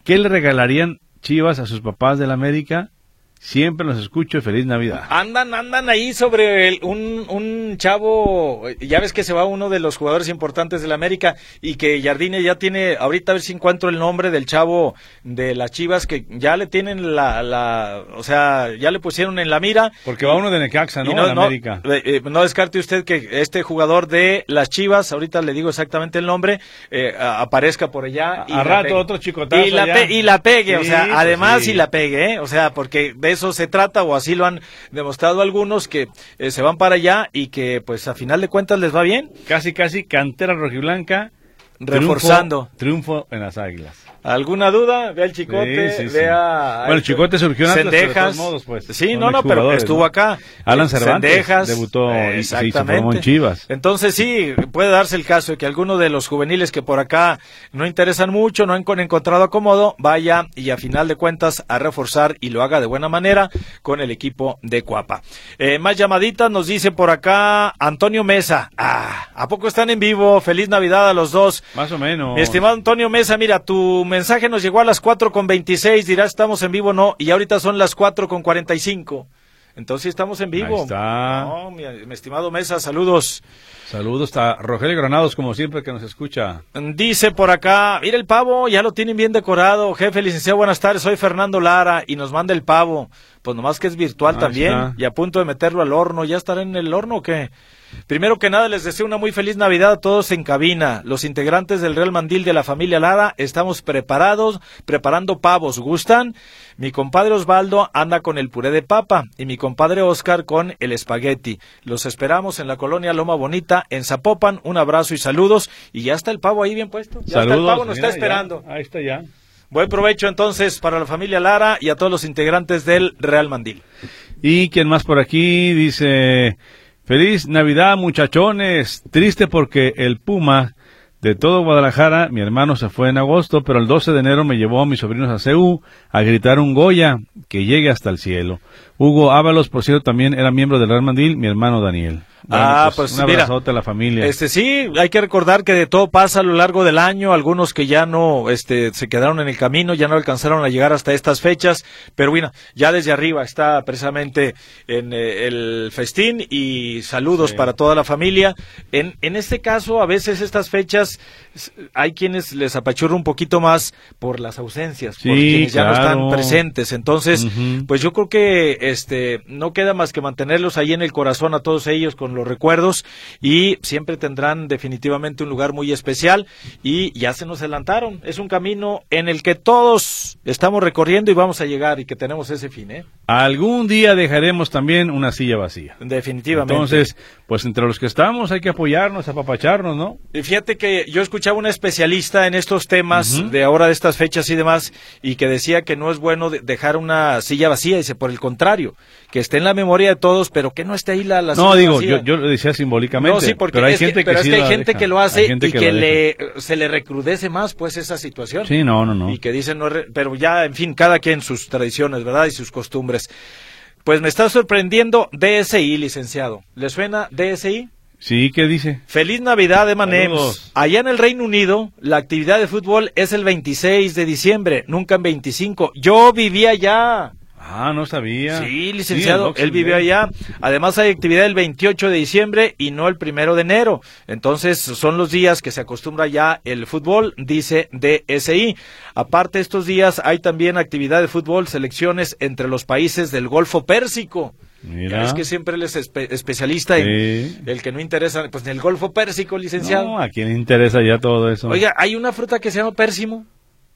¿qué le regalarían Chivas a sus papás del América? Siempre los escucho y feliz Navidad. Andan, andan ahí sobre el, un, un chavo, ya ves que se va uno de los jugadores importantes de la América y que Jardine ya tiene, ahorita a ver si encuentro el nombre del chavo de las Chivas que ya le tienen la, la o sea, ya le pusieron en la mira. Porque va uno de Necaxa, ¿no? Y no, en no, América. Eh, no descarte usted que este jugador de las Chivas, ahorita le digo exactamente el nombre, eh, a, aparezca por allá. Y a rato pegue. Otro chicotazo y la, pe y la pegue, sí, o sea, además sí. y la pegue, ¿eh? O sea, porque de eso se trata, o así lo han demostrado algunos, que eh, se van para allá y que pues a final de cuentas les va bien. Casi, casi cantera rojiblanca. Reforzando. Triunfo, triunfo en las Águilas. ¿Alguna duda? Vea el Chicote, sí, sí, sí. vea... Bueno, el Chicote surgió en Atlas, Cendejas. de todos modos, pues. Sí, no, no, pero estuvo ¿no? acá. Alan Cervantes Cendejas, debutó eh, y se formó en Chivas. Entonces sí, puede darse el caso de que alguno de los juveniles que por acá no interesan mucho, no han encontrado acomodo, vaya y a final de cuentas a reforzar y lo haga de buena manera con el equipo de Cuapa. Eh, más llamaditas nos dice por acá Antonio Mesa. Ah, ¿a poco están en vivo? Feliz Navidad a los dos. Más o menos. Mi estimado Antonio Mesa, mira, tu mensaje nos llegó a las cuatro con veintiséis, dirás estamos en vivo, no, y ahorita son las cuatro con cuarenta y cinco. Entonces estamos en vivo. Ahí está. No, mi, mi estimado Mesa, saludos. Saludos a Rogelio Granados, como siempre, que nos escucha. Dice por acá, mira el pavo, ya lo tienen bien decorado. Jefe, licenciado, buenas tardes, soy Fernando Lara y nos manda el pavo. Pues nomás que es virtual. Ahí también, está. Y a punto de meterlo al horno. ¿Ya estará en el horno o qué? Primero que nada, les deseo una muy feliz Navidad a todos en cabina. Los integrantes del Real Mandil de la familia Lara estamos preparados, preparando pavos. ¿Gustan? Mi compadre Osvaldo anda con el puré de papa y mi compadre Oscar con el espagueti. Los esperamos en la colonia Loma Bonita, en Zapopan. Un abrazo y saludos. Y ya está el pavo ahí bien puesto. Ya saludos, está el pavo, nos mira, está esperando. Ya, ahí está ya. Buen provecho entonces para la familia Lara y a todos los integrantes del Real Mandil. ¿Y quién más por aquí? Dice... Feliz Navidad, muchachones. Triste porque el Puma de todo Guadalajara, mi hermano se fue en agosto, pero el doce de enero me llevó a mis sobrinos a C U a gritar un Goya que llegue hasta el cielo. Hugo Ábalos, por cierto, también era miembro del Real Mandil, mi hermano Daniel. Bueno, ah, pues, pues un abrazote mira, a la familia. Este sí, hay que recordar que de todo pasa a lo largo del año, algunos que ya no este se quedaron en el camino, ya no alcanzaron a llegar hasta estas fechas, pero bueno, ya desde arriba está precisamente en eh, el festín y saludos sí. para toda la familia. En en este caso, a veces estas fechas hay quienes les apachurra un poquito más por las ausencias, sí, por quienes claro. ya no están presentes. Entonces, uh-huh. pues yo creo que este no queda más que mantenerlos ahí en el corazón a todos ellos con los recuerdos y siempre tendrán definitivamente un lugar muy especial y ya se nos adelantaron. Es un camino en el que todos estamos recorriendo y vamos a llegar y que tenemos ese fin, ¿eh? Algún día dejaremos también una silla vacía. Definitivamente. Entonces, pues entre los que estamos hay que apoyarnos, apapacharnos, ¿no? Y fíjate que yo escuchaba una especialista en estos temas uh-huh. de ahora de estas fechas y demás y que decía que no es bueno de dejar una silla vacía, dice por el contrario, que esté en la memoria de todos, pero que no esté ahí la, la no, silla digo, vacía. Yo, yo lo decía simbólicamente, no, sí, porque pero hay es gente que, que, pero sí es que hay gente deja. que lo hace y que, que le se le recrudece más pues esa situación. Sí, no, no, no. Y que dicen, no, pero ya, en fin, cada quien sus tradiciones, ¿verdad? Y sus costumbres. Pues me está sorprendiendo D S I, licenciado. ¿Le suena D S I? Sí, ¿qué dice? Feliz Navidad, M and M's. Allá en el Reino Unido, la actividad de fútbol es el veintiséis de diciembre, nunca en veinticinco. Yo vivía allá. Ah, no sabía. Sí, licenciado, sí, él vivió allá. Además hay actividad el veintiocho de diciembre y no el primero de enero. Entonces son los días que se acostumbra ya el fútbol, dice D S I. Aparte estos días hay también actividad de fútbol, selecciones entre los países del Golfo Pérsico. Mira. Es que siempre él es espe especialista en sí. el que no interesa, pues en el Golfo Pérsico, licenciado. No, ¿a quién interesa ya todo eso? Oiga, hay una fruta que se llama pérsimo.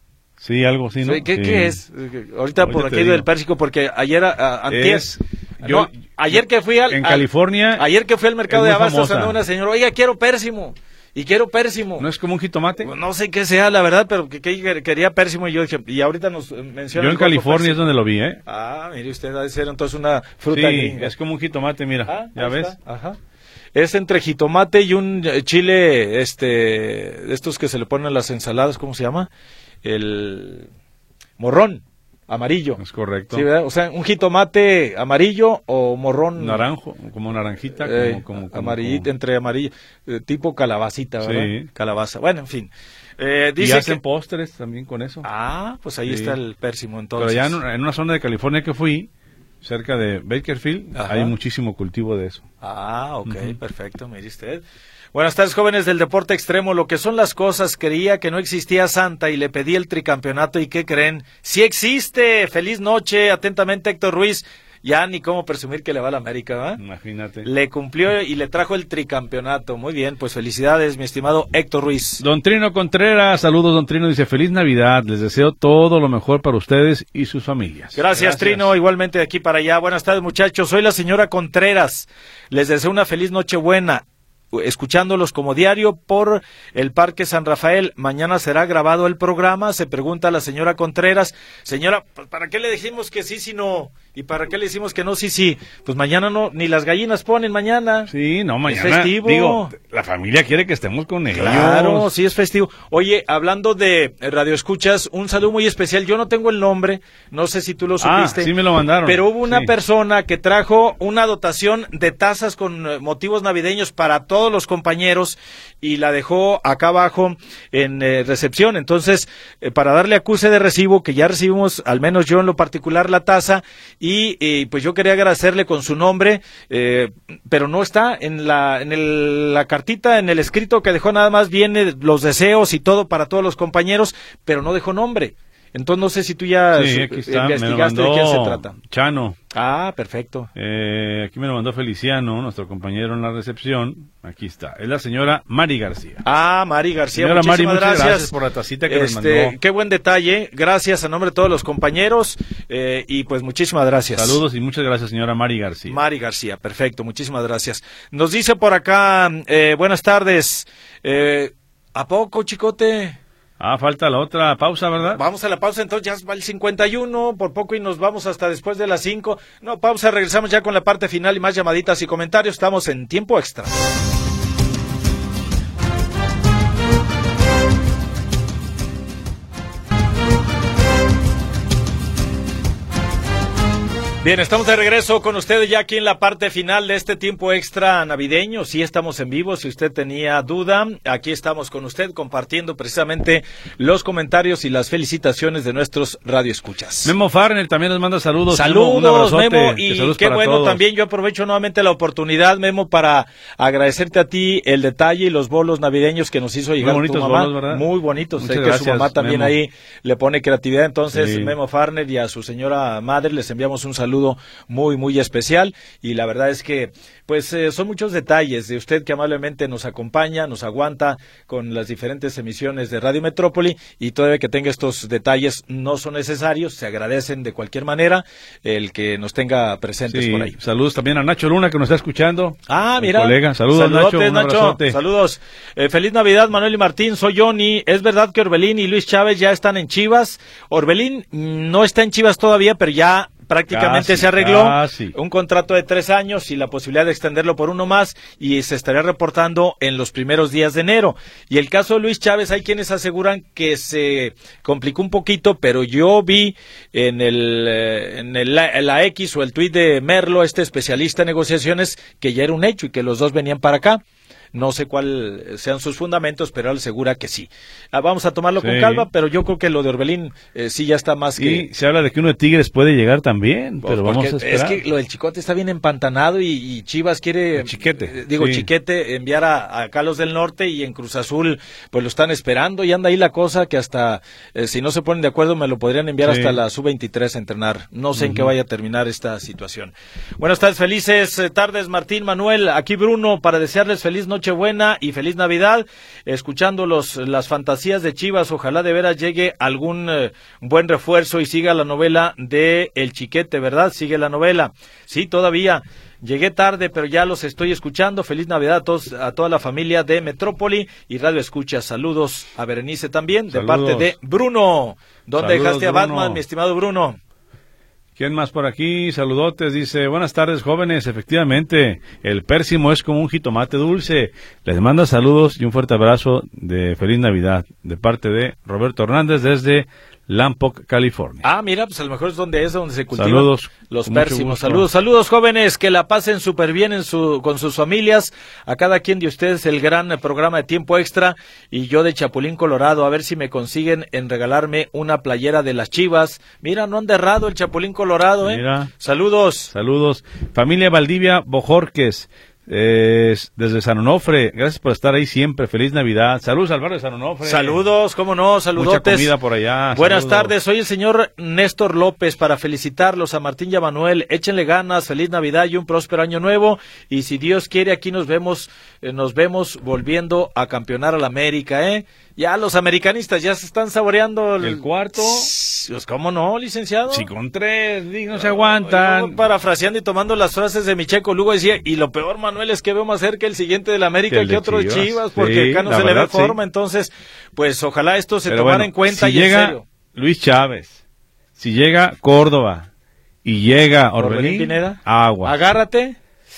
Sí, algo así, ¿no? ¿Qué, sí. ¿qué es? Ahorita por aquí del Pérsico, porque ayer, a, antier, es, yo, no, ayer que fui al... En al, California... Ayer que fui al mercado de abastos, famosa. una señora, oiga, quiero pérsimo, y quiero pérsimo. ¿No es como un jitomate? No sé qué sea, la verdad, pero que, que quería pérsimo, y yo dije, y ahorita nos menciona... Yo en California pérsimo. Es donde lo vi, ¿eh? Ah, mire usted, ha de ser entonces una fruta sí, gringa. Es como un jitomate, mira, ah, ¿ya ves? Está. Ajá. Es entre jitomate y un chile, este, estos que se le ponen a las ensaladas, ¿cómo se llama? El... morrón. Amarillo. Es correcto. Sí, ¿verdad? O sea, un jitomate amarillo o morrón. Naranjo, como naranjita, Eh, como, como, como amarillito, como... entre amarillo, eh, tipo calabacita, ¿verdad? Sí. Calabaza. Bueno, en fin. Eh, y dice hacen que... postres también con eso. Ah, pues ahí Sí. está el pérsimo, entonces. Pero ya en, en una zona de California que fui, cerca de Bakersfield, Ajá. hay muchísimo cultivo de eso. Ah, ok, Ujú. perfecto, mire usted. Buenas tardes, jóvenes del deporte extremo. Lo que son las cosas, creía que no existía Santa y le pedí el tricampeonato. ¿Y qué creen? ¡Sí existe! ¡Feliz noche! Atentamente, Héctor Ruiz. Ya ni cómo presumir que le va a la América, ¿va? Imagínate. Le cumplió y le trajo el tricampeonato. Muy bien, pues felicidades, mi estimado Héctor Ruiz. Don Trino Contreras, saludos, don Trino, dice, feliz Navidad, les deseo todo lo mejor para ustedes y sus familias. Gracias, Gracias, Trino, igualmente de aquí para allá. Buenas tardes, muchachos, soy la señora Contreras. Les deseo una feliz Nochebuena, escuchándolos como diario por el Parque San Rafael. Mañana será grabado el programa, se pregunta la señora Contreras. Señora, ¿para qué le dijimos que sí, si no? ¿Y para qué le decimos que no, sí, sí? Pues mañana no, ni las gallinas ponen mañana. Sí, no, mañana. Es festivo. Digo, la familia quiere que estemos con ellos. Claro, sí es festivo. Oye, hablando de Radio Escuchas, un saludo muy especial. Yo no tengo el nombre, no sé si tú lo supiste. Ah, sí me lo mandaron. Pero hubo una sí. persona que trajo una dotación de tazas con eh, motivos navideños para todos los compañeros y la dejó acá abajo en eh, recepción. Entonces, eh, para darle acuse de recibo, que ya recibimos, al menos yo en lo particular, la taza, y eh, pues yo quería agradecerle con su nombre, eh, pero no está en la en el, la cartita, en el escrito que dejó, nada más viene los deseos y todo para todos los compañeros, pero no dejó nombre. Entonces no sé si tú ya sí, aquí está, investigaste me lo mandó de quién se trata. Chano. Ah, perfecto. Eh, aquí me lo mandó Feliciano, nuestro compañero en la recepción. Aquí está. Es la señora Mari García. Ah, Mari García, señora muchísimas Mari, muchas gracias. gracias por la tacita que este, nos mandó. Qué buen detalle. Gracias a nombre de todos los compañeros eh, y pues muchísimas gracias. Saludos y muchas gracias, señora Mari García. Mari García, perfecto, muchísimas gracias. Nos dice por acá, eh, buenas tardes. Eh, ¿A poco, Chicote? Ah, falta la otra pausa, ¿verdad? Vamos a la pausa, entonces ya va el cincuenta y uno, por poco y nos vamos hasta después de las cinco. No, pausa, regresamos ya con la parte final y más llamaditas y comentarios. Estamos en tiempo extra. Bien, estamos de regreso con ustedes ya aquí en la parte final de este tiempo extra navideño. Sí, estamos en vivo, si usted tenía duda, aquí estamos con usted compartiendo precisamente los comentarios y las felicitaciones de nuestros radioescuchas. Memo Farner también nos manda saludos. Saludos, Memo, un abrazote, Memo, y saludos qué para bueno todos. también, yo aprovecho nuevamente la oportunidad, Memo, para agradecerte a ti el detalle y los bolos navideños que nos hizo llegar Muy bonitos tu mamá. bolos, ¿verdad? Muy bonitos, sé Muchas que gracias, su mamá también Memo. ahí le pone creatividad, entonces Sí. Memo Farner y a su señora madre les enviamos un saludo muy muy especial y la verdad es que pues eh, son muchos detalles de usted que amablemente nos acompaña, nos aguanta con las diferentes emisiones de Radio Metrópoli y todavía que tenga estos detalles no son necesarios, se agradecen de cualquier manera el que nos tenga presentes Sí, por ahí. saludos también a Nacho Luna que nos está escuchando. Ah, Mi mira. colega, saludos Saludotes, Nacho, un Nacho. abrazote. Saludos. Eh, feliz Navidad, Manuel y Martín. Soy Johnny. ¿Es verdad que Orbelín y Luis Chávez ya están en Chivas? Orbelín mm, no está en Chivas todavía, pero ya prácticamente Casi, se arregló casi. un contrato de tres años y la posibilidad de extenderlo por uno más y se estaría reportando en los primeros días de enero. Y el caso de Luis Chávez, hay quienes aseguran que se complicó un poquito, pero yo vi en el eh, en el, en la X o el tuit de Merlo, este especialista en negociaciones, que ya era un hecho y que los dos venían para acá. No sé cuáles sean sus fundamentos, pero él asegura que sí. Ah, vamos a tomarlo Sí. con calma, pero yo creo que lo de Orbelín eh, sí ya está más que... Y se habla de que uno de Tigres puede llegar también, Pues pero vamos porque a esperar. es que lo del Chicote está bien empantanado y, y Chivas quiere, El Chiquete, eh, digo sí. Chiquete, enviar a, a Carlos del Norte y en Cruz Azul pues lo están esperando y anda ahí la cosa que hasta eh, si no se ponen de acuerdo me lo podrían enviar Sí. hasta la sub veintitrés a entrenar. No sé en qué Ujú. vaya a terminar esta situación. Buenas tardes, felices eh, tardes Martín, Manuel, aquí Bruno para desearles feliz Nochebuena y feliz Navidad, escuchando los, las fantasías de Chivas, ojalá de veras llegue algún eh, buen refuerzo y siga la novela de El Chiquete, ¿verdad? Sigue la novela. Sí, todavía. Llegué tarde, pero ya los estoy escuchando. Feliz Navidad a todos, a toda la familia de Metrópoli y Radio Escucha. Saludos a Berenice también, de Saludos. parte de Bruno. ¿Dónde Saludos, dejaste a Bruno. Batman, mi estimado Bruno? ¿Quién más por aquí? Saludotes, dice, buenas tardes jóvenes, efectivamente, el pérsimo es como un jitomate dulce. Les manda saludos y un fuerte abrazo de feliz Navidad, de parte de Roberto Hernández desde Lompoc, California. Ah, mira, pues a lo mejor es donde es donde se cultivan Saludos, los pérsimos. Saludos, saludos jóvenes, que la pasen súper bien en su, con sus familias. A cada quien de ustedes el gran programa de Tiempo Extra y yo de Chapulín, Colorado. A ver si me consiguen en regalarme una playera de las Chivas. Mira, no han errado el Chapulín, Colorado, ¿eh? Mira. Saludos. Saludos. Familia Valdivia Bojorques. Eh, desde San Onofre, gracias por estar ahí siempre, feliz Navidad, saludos al barrio de San Onofre. Saludos, cómo no, saludotes. Mucha comida por allá. Buenas saludos. tardes, soy el señor Néstor López para felicitarlos a Martín y a Manuel, échenle ganas, feliz Navidad y un próspero año nuevo, y si Dios quiere aquí nos vemos, eh, nos vemos volviendo a campeonar a la América, eh. Ya los americanistas ya se están saboreando el, el cuarto. Pues cómo no, licenciado. Si con tres, no se aguantan. Yo parafraseando y tomando las frases de mi Checo Lugo decía, y lo peor, Manuel, es que veo más cerca el siguiente de la América que, que otro de Chivas, Chivas, porque sí, acá no la se verdad, le ve forma, sí. entonces, pues ojalá esto se Pero tomara bueno, en cuenta si y llega en serio. Luis Chávez, si llega Córdoba y llega Orbelín, Orbelín Pineda, agua. Agárrate.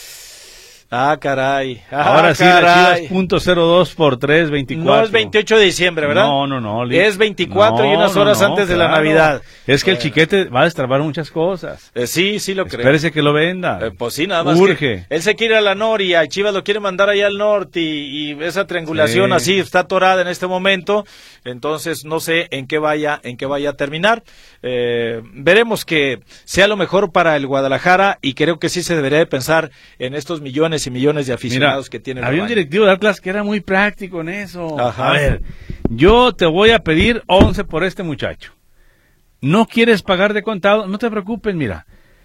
Ah, caray. Ah, Ahora sí, caray. la Chivas punto cero dos por tres, veinticuatro. No es veintiocho de diciembre, ¿verdad? No, no, no. Li- Es veinticuatro no, y unas no, horas no, antes de la claro. Navidad. Es que Bueno. el chiquete va a destrabar muchas cosas. Eh, sí, sí lo creo. Espérese que lo venda. Eh, pues sí, nada más Urge. que él se quiere ir a la Noria, Chivas lo quiere mandar allá al norte y, y esa triangulación Sí. así está atorada en este momento, entonces no sé en qué vaya, en qué vaya a terminar. Eh, veremos que sea lo mejor para el Guadalajara y creo que sí se debería de pensar en estos millones y millones de aficionados Mira, que tiene el había un rebaño. directivo de Atlas que era muy práctico en eso. Ajá. A ver, yo te voy a pedir once por este muchacho. ¿No quieres pagar de contado? No te preocupes, mira.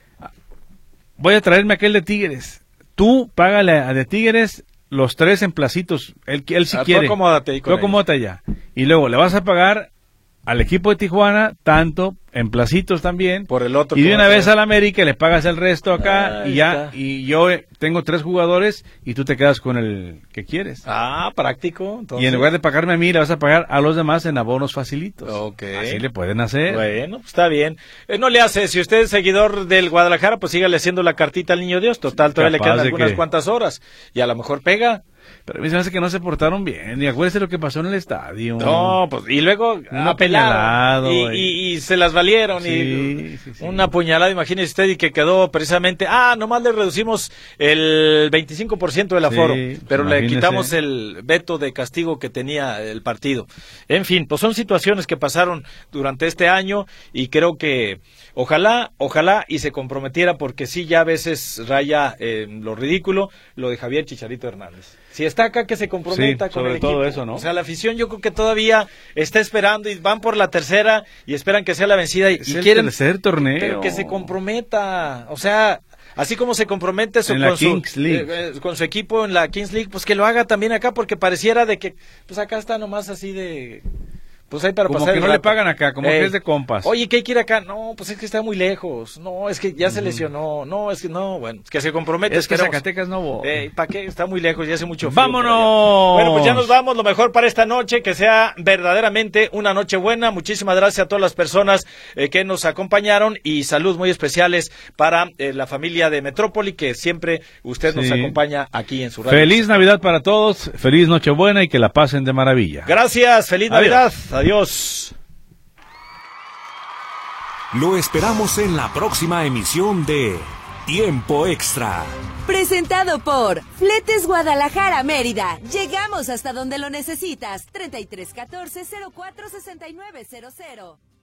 Voy a traerme aquel de Tigres. Tú págale a de Tigres los tres en placitos. Él, él si Ah, tú quiere. acomódate ahí con Tú ellos. acomódate ya. Y luego le vas a pagar al equipo de Tijuana tanto en placitos también. Por el otro. Y de como una vez sea. al América le pagas el resto acá Ahí y ya. está. Y yo eh, tengo tres jugadores y tú te quedas con el que quieres. Ah, práctico. Entonces. Y en lugar de pagarme a mí, le vas a pagar a los demás en abonos facilitos. Ok. Así le pueden hacer. Bueno, pues está bien. Eh, no le hace, si usted es seguidor del Guadalajara, pues sígale haciendo la cartita al Niño Dios. Total, todavía Capaz le quedan de algunas que- cuantas horas. Y a lo mejor pega. Pero a mí se me hace que no se portaron bien. Y acuérdese lo que pasó en el estadio. No, pues, y luego Un apelaron, apuñalado, y, y- y, y se las valieron. Sí, y sí, sí. una puñalada, imagínese usted, y que quedó precisamente, ah, nomás le reducimos el veinticinco por ciento del aforo, Sí, pero pues, le imagínese. quitamos el veto de castigo que tenía el partido. En fin, pues son situaciones que pasaron durante este año y creo que ojalá, ojalá y se comprometiera, porque sí, ya a veces raya eh, lo ridículo, lo de Javier Chicharito Hernández. Si está acá, que se comprometa Sí, con sobre el todo equipo. eso, ¿no? O sea, la afición yo creo que todavía está esperando y van por la tercera y esperan que sea la vencida y, Es y el quieren tercer torneo. pero que se comprometa. O sea, así como se compromete su, En la con, Kings su, League. eh, eh, con su equipo en la Kings League, pues que lo haga también acá, porque pareciera de que, pues acá está nomás así de... Pues ahí para Como pasar que el no le rato. pagan acá, como Ey, que es de compas. Oye, que hay que ir acá. No, pues es que está muy lejos. No, es que ya se lesionó. No, es que no, bueno, es que se compromete. Es que esperemos. Zacatecas no voy. Ey, ¿para qué? Está muy lejos, ya hace mucho frío. ¡Vámonos! por allá. Bueno, pues ya nos vamos. Lo mejor para esta noche, que sea verdaderamente una noche buena. Muchísimas gracias a todas las personas eh, que nos acompañaron y saludos muy especiales para eh, la familia de Metrópoli, que siempre usted nos Sí. acompaña aquí en su radio. Feliz Navidad para todos, feliz Nochebuena y que la pasen de maravilla. Gracias, feliz Adiós. Navidad. Adiós. Lo esperamos en la próxima emisión de Tiempo Extra. Presentado por Fletes Guadalajara Mérida. Llegamos hasta donde lo necesitas. treinta y tres catorce cero cuatro sesenta y nueve cero cero.